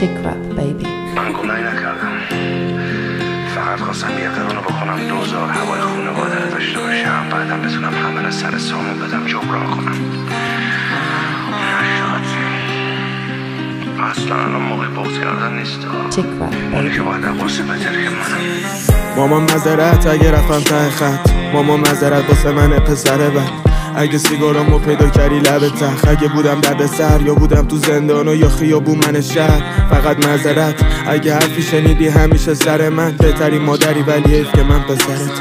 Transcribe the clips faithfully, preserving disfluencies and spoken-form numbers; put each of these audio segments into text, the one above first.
Chick rap baby. من گناهی نکردم، فقط خواستم یه قرانو بکنم دوزار هوای خونواده رو داشته باشم، بعدم بتونم همه رو سر سامو بدم جبران کنم. نشد اصلا الان موقع بغض کردن نیست. Chick rap اونی که باید قصه بتره منم. مامان مذارت اگه رفتم ته خط، مامان مذارت واسه من پسره بد. اگه سیگارامو پیدا کردی لب تخت، اگه بودم درد سر یا بودم تو زندان و یا خیابون من شهر، فقط معذرت اگه حرفی شنیدی همیشه سر من. بهترین مادری ولی حیف که من پسرت.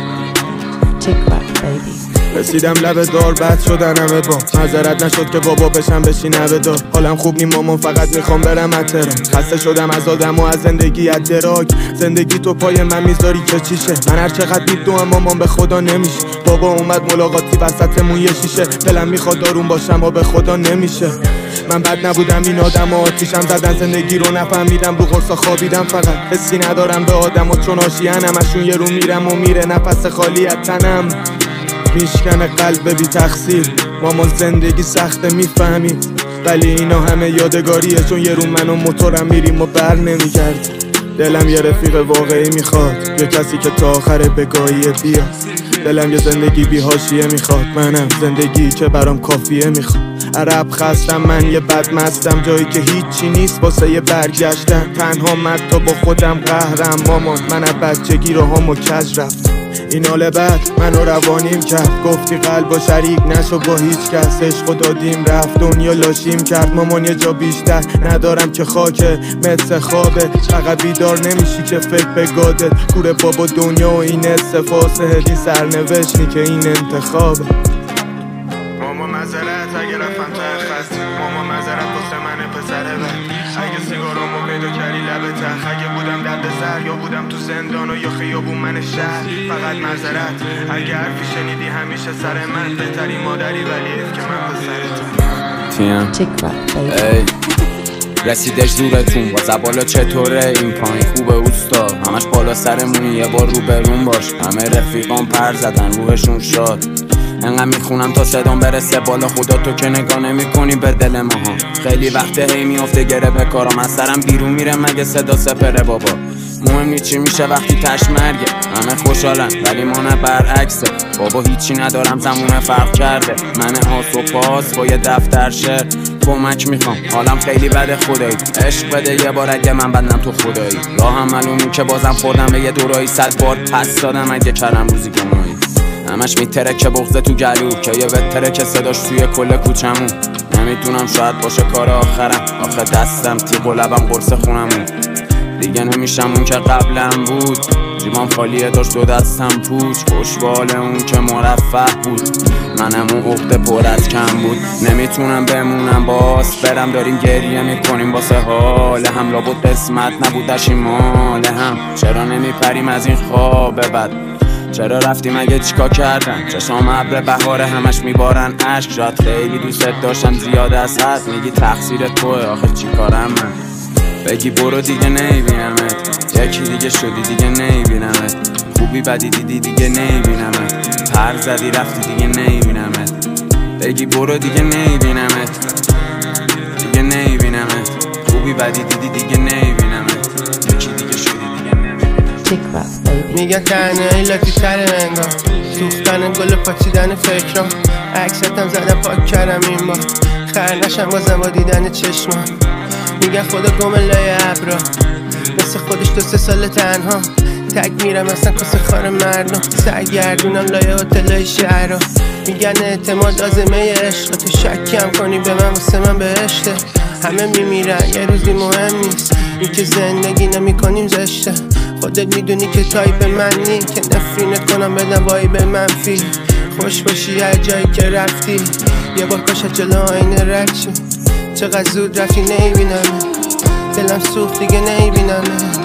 Chick rap baby. رسیدم لب دار بد شدن همه با معذرت نشد که بابا بشم بشی نوه دار. حالم خوب نیم مامان فقط میخوام برم اترام. خسته شدم از آدم و از زندگی از دراگ. زندگی تو پای من میذاری که چیشه، من هر چقدر میدوام مامان به خدا نمیشه. بابا اومد ملاقاتی وسطمون یه شیشه، دلم میخواد دارون باشم و به خدا نمیشه. من بد نبودم این آدم آتیشم زدن زندگی رو نفهمیدم، رو قرصا خوابیدم فقط حسی ندارم به آدم و چون آشیان همشون یه رو میرم و میره نفس خالی از تنم میشکنه قلب بی تقصیر. مامان زندگی سخته میفهمی ولی اینا همه یادگاریه، چون یه رو من و موتورم میریم و بر نمیگرد. دلم یه رفیق واقعی میخواد، یه کسی که تا آخر بگاهیه بیاد. دلم یه زندگی بی حاشیه میخواد، منم زندگی که برام کافیه میخواد. عرب خستم من یه بد مستم، جایی که هیچی نیست واسه یه برگشتن. تنها مد تا با خودم قهرم مامان، من از بچگی رو هم و کج رفتم. این حال بد منو روانیم کرد، گفتی قلب و شریک نشو با هیچ کس. عشق و دادیم رفت دنیا لاشیم کرد، مامان یه جا بیشتر ندارم که خاکه مثل خوابه. فقط بیدار نمیشی که فکر به گاده، کوره بابا دنیا و این استفاسه هدی سرنوشتی که این انتخابه. ماما مذارت اگه رفتم تا خست، ماما مذارت واسه من پسره بد. اگه سیگارامو پیدا کردی لب تخت، اگه بودم درد سر یا بودم تو زندان و یا خیابون من شهر، فقط معذرت اگه حرفی شنیدی همیشه سر من. بهترین مادری ولی حیف که من پسرتم. Chick rap baby. رسیدش زورتون با زبالا چطوره؟ این پایین خوبه اوستا، همش بالا سرمونی یه بار رو برون باش. همه رفیقان پر زدن روحشون شاد، انقدر میخونم تا صدام برسه بالا. خدا تو که نگاه نمی کنی به دل ماها، خیلی وقته هی میافته گره به کارم. از سرم بیرون میره مگه صدا سپره بابا. مهم نی چی میشه وقتی تش مرگه، همه خوشحالن ولی مانه برعکسه. بابا هیچی ندارم زمونه فرق کرده، من آس و پاس با یه دفتر شعر. کمک میخوام حالم خیلی بده خدایی، عشق بده یه بار اگه من بدنم تو خدایی. راهم معلومی که بازم خوردم به یه دورایی، صد بار پس دادم اگه کردم روزی گناهی. همش میترکه بغضه تو گلو که یه وتره که صداش توی کل کوچمون. نمیتونم شاید باشه کار آخرم، آخه دستم تیغ و لبم قرص خونمون. دیگه نمیشم اون که قبلم بود، جیبام خالیه داشت دو دستم پوچ. خوشبال اون که مرفه بود، منم اون عقده پر از کم بود. نمیتونم بمونم باز برم، داریم گریه میکنیم واسه حال هم. لابد قسمت نبودش این مال هم، چرا نمیپریم از این خواب بد؟ چرا رفتیم اگه چیکار کردن؟ چشام ابر بهاره همش میبارن اشک. شاید خیلی دوست داشتم زیاد از حد، میگی تقصیر توه آخه چی کارم من؟ بگی برو دیگه نمیبینمت، یکی دیگه شدی دیگه نمیبینمت. خوبی بدی دیدی دیگه نمیبینمت، پر زدی رفتی دیگه نمیبینمت. بگی برو دیگه نمیبینمت، دیگه نمیبینمت. خوبی بدی دیدی دیگه نمیبینمت، یکی دیگه شدی دیگه نمیبینمت. Chick rap baby. میگن تنهایی لاتی تره انگار، سوختن گل پاچیدن فکرام. عکستم زدم پاک کردم این بار، خر نشم بازم با دیدن چشمان. میگن خدا گم لای ابرا، مثل خودش دو سه سال تنها. تک میرم اصلا کس خار مردم، سرگردونم لای هتلای شهرها. میگن اعتماد آزمه عشق، تو شکم کنی به من واسه من بهشته. همه میمیرن یه روزی مهم نیست، این که زندگی نمی کنیم زشته. خودت میدونی که تایپ من نی، که نفرینت کنم بدم وایب منفی. خوش باشی هر جایی که رفتی، یه بار کاشت جلو آینه رد شی. چقدر زود رفتی نمیبینم، دلم سوخت دیگه نمیبینم.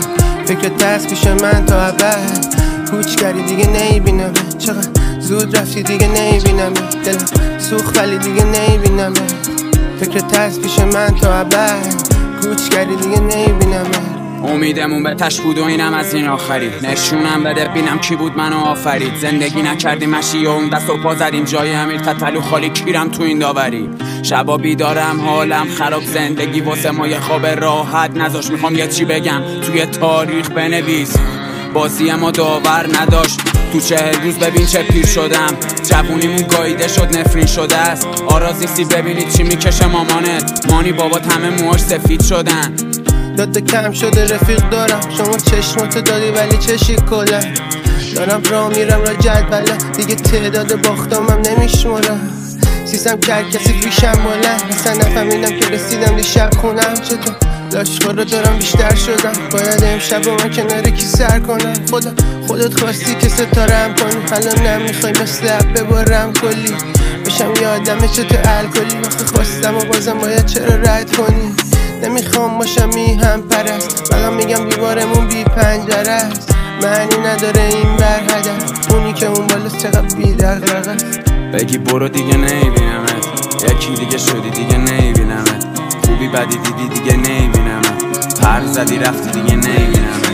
فکر ترس پیش من تا ابد، کوچ کردی دیگه نمیبینم. چقدر زود رفتی دیگه نمیبینم، دلم سوخت ولی دیگه نمیبینم. فکر ترس پیش من تا ابد، کوچ کردی دیگه نمیبینم. امیدمون به تش بود و اینم از این آخری. نشونم بده بینم کی بود منو آفرید. زندگی نکردیم مشی و اون دست و پا زدیم جای امیر تتلو خالی کیرم تو این داوری. شبا بیدارم حالم خراب، زندگی واسه ما یه خواب راحت نذاش. میخوام یه چی بگم توی تاریخ بنویس، بازی ما داور نداشت. تو چهل روز ببین چه پیر شدم، جوونیمون گاییده شد نفرین شده است. آرازیستی ببینید چی میکشه مامانت، مانی بابات همه موهاش سفید شدن. داده کم شده رفیق دارم، شما چشماتو دادی ولی چشی کلن. دارم راه میرم را جدوله، دیگه تعداد باختامم نمیشمارم. سیستم کرد کسی پیشم بلند، اصلا نفهمیدم که رسیدم دیشب خونم. چطور لاشخور رو دارم بیشتر شدم، باید امشب من کنار کی سر کنم. خدا خودت خواستی که ستارم کنی، الان نمیخوای مثل اب ببارم کلی. بشم یادمه چطور الکلی، وقتی خواستم و بازم باید چرا رد کنی. نمیخوام باشم میهم پرست، فقط میگم دیوارمون بی پنجره است. معنی نداره این بر هدف، اونی که اون بالاست چقدر بی دغدغه است. بگی برو دیگه نمیبینمت، یکی دیگه شدی دیگه نمیبینمت. خوبی بدی دیدی دیگه نمیبینمت، پر زدی رفتی دیگه نمیبینمت.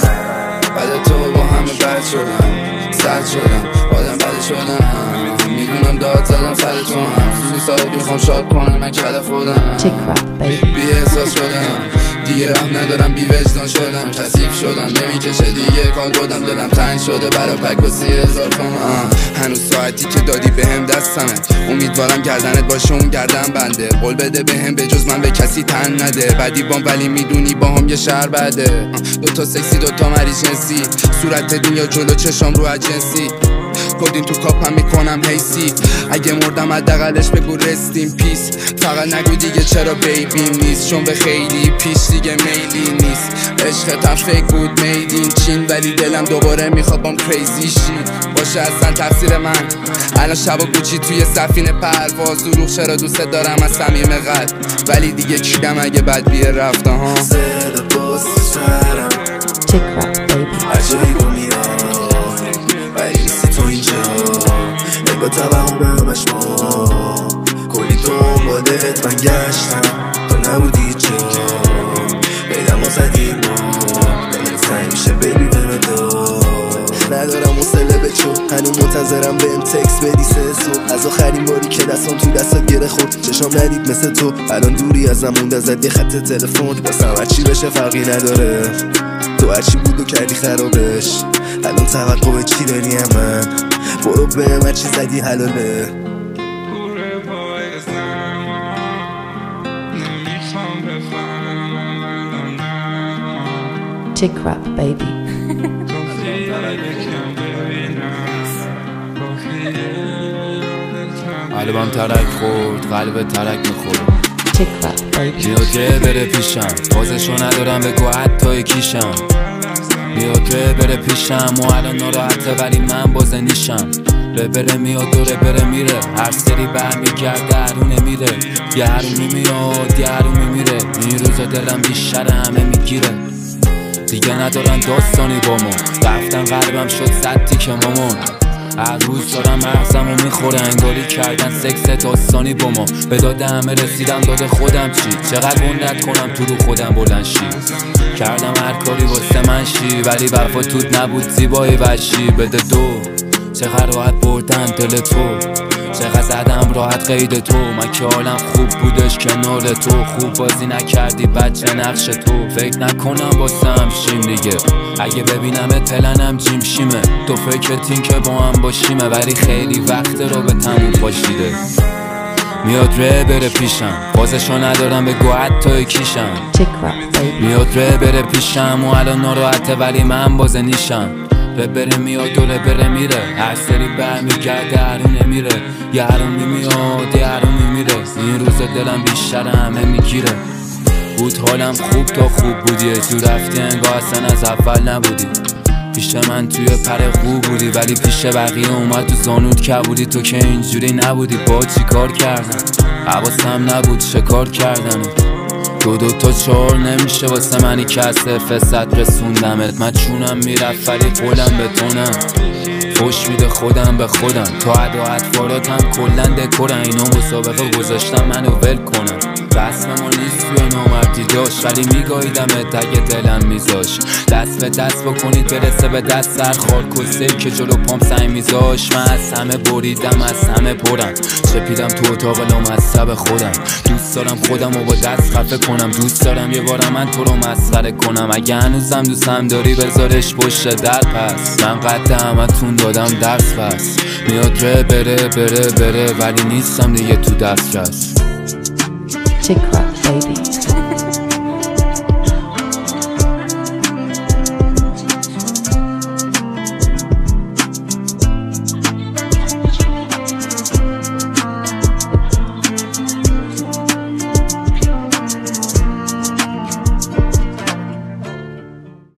بعد تو با همه بد شدم، سد شدم، آدم بد شدم. میدونم داد زدم سر تو هم، سویساید میخوام شاد کنم من کل خودم. بی احساس شدم دیگه، رحم ندارم بی وجدان شدم. کثیف شدم نمیکشه دیگه کار دادم، دلم تنگ شده برا پک با سی هزار تومن. هنوز ساعتی که دادی بهم دستمه، امیدوارم گردنت باشه اون گردن بنده. قول بده بهم به جز من به کسی تن نده، بدی بام ولی میدونی با هم یه شهر بده. دوتا سکسی دوتا مریض جنسی، صورت دنیا جلو چشام رو اجنسی. کدین تو کاپم میکنم هیسی، اگه مردم حداقلش بگو رستیم پیس. فقط نگو دیگه چرا بیبیم نیست، چون به خیلی پیش دیگه میلی نیست. عشقتم فیک بود میدین چین، ولی دلم دوباره میخواد بام کریزی شی. باشه اصلا تقصیر من، الان شب و گوچی توی سفینه پرواز. دروغ چرا دوست دارم از صمیم قلب، ولی دیگه کیدم اگه بد بیه رفته ها. صدا باز سرم عجایب و میاد، ولی نیستی تو اینجا. نگاه توهم به همشما، کلی دنبالت من گشتم تو نبودی جا. بیدم و زدیم ما دلت سنگ میشه بیبی بمدار. ندارم حوصله به چو، هنو منتظرم بهم تکس بدی سه صبح. از آخرین باری که دستم تو دستت گره خورد، چشام ندید مثل تو. الان دوری ازم مونده زد یه خط تلفن، واسم هرچی بشه فرقی نداره. تو هرچی بود و کردی خرابش، الان توقع چی داری من؟ برو بهم هرچی زدی حلاله. Chick rap baby. قلبم ترک خورد، قلب ترک میخورد. Chick rap baby. میاد که بره پیشم، بازشو ندارم بگو حتی کیشم. میاد که بره پیشم و الان ناراحته ولی من باز نیشم. ره بره میاد دوره بره میره، هر سری برمیگرده هرونه میره. یه هرونی میاد یه هرونی میره، این روزا دلم بیشتر همه میگیره. دیگه ندارن داستانی با ما، رفتن قلبم شد صدی که مامان. هر روز دارم مغزمو میخوره، انگاری کردن سکس داستانی با ما. به داده همه رسیدم داده خودم چی، چقدر بندت کنم تو رو خودم بلند شی. کردم هر کاری واسه من شی، ولی وفا توت نبود زیبایی وشی. بده دو چقدر راحت بردن دل تو، چقدر زدم راحت قید تو. من که حالم خوب بودش کنار تو، خوب بازی نکردی بچه نقش تو. فکر نکنم واسم شیم دیگه، اگه ببینمت پلنم جیم شیمه. تو فکرتین که با هم باشیمه، ولی خیلی وقت رو به تموم پاشیده. میاد ره بره پیشم، بازشو ندارم بگو حتی کیشم. میاد ره بره پیشم و الان ناراحته ولی من باز نیشم. ره بره میاد دوره بره میره، هر سری برمیگرده هرونه میره. یه هرونی میاد یه هرونی میره، این روزا دلم بیشتر همه میگیره. بود حالم خوب تا خوب بودی، تو رفتی انگاه اصلا از اول نبودی. پیش من توی پر خوب بودی، ولی پیش بقیه اومد تو زانود کبودی. تو که اینجوری نبودی، با چی کار کردن؟ حواسم نبود شکار کردن. دو دو تا چهار نمیشه واسه منی که از صفر صد رسوندمت. من چونم میرفت ولی قولم بتونم، خوش میده خودم به خودم تا ادا اطفاراتم کلن دکورن اینا مسابقه گذاشتم منو ول کنم رسم ما نیست توی نامردی داشت ولی میگاهیدم تگ دلم میذاش دست به دست بکنید برسه به دست سر خارکسته که جلو پام سعی میذاش من از همه بریدم از همه پرم چپیدم تو اتاق لامصب خودم دوست دارم خودم رو با دست خفه کنم دوست دارم یه بارم من تو رو مسخره کنم اگه هنوزم دوستم داری بذارش پشت در پس من قد همتون دادم درس پس میاد ره بره بره بره ولی نیستم دیگه تو دسترس Chick Rap